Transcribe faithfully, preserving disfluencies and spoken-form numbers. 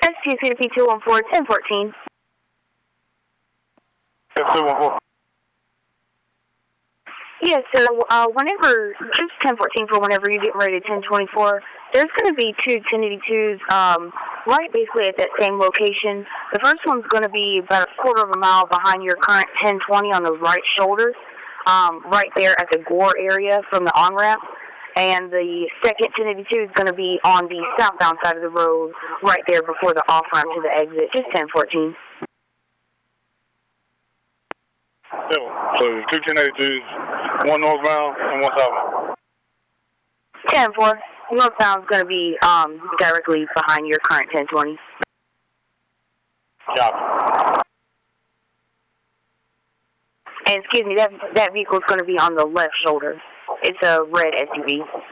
S T C P two one four, ten fourteen. two one four. Yeah, so uh, whenever, just ten fourteen for whenever you get ready to ten twenty-four, there's going to be two ten eighty-twos um, right basically at that same location. The first one's going to be about a quarter of a mile behind your current ten twenty on those right shoulders, um, right there at the Gore area from the on-ramp. And the second ten eighty-two is going to be on the southbound side of the road, right there before the off-ramp to the exit, just ten fourteen. So two ten eighty-twos, one northbound and one southbound. ten four. Northbound is going to be um, directly behind your current ten twenty. Copy. And excuse me, that that vehicle is going to be on the left shoulder. It's a red S U V.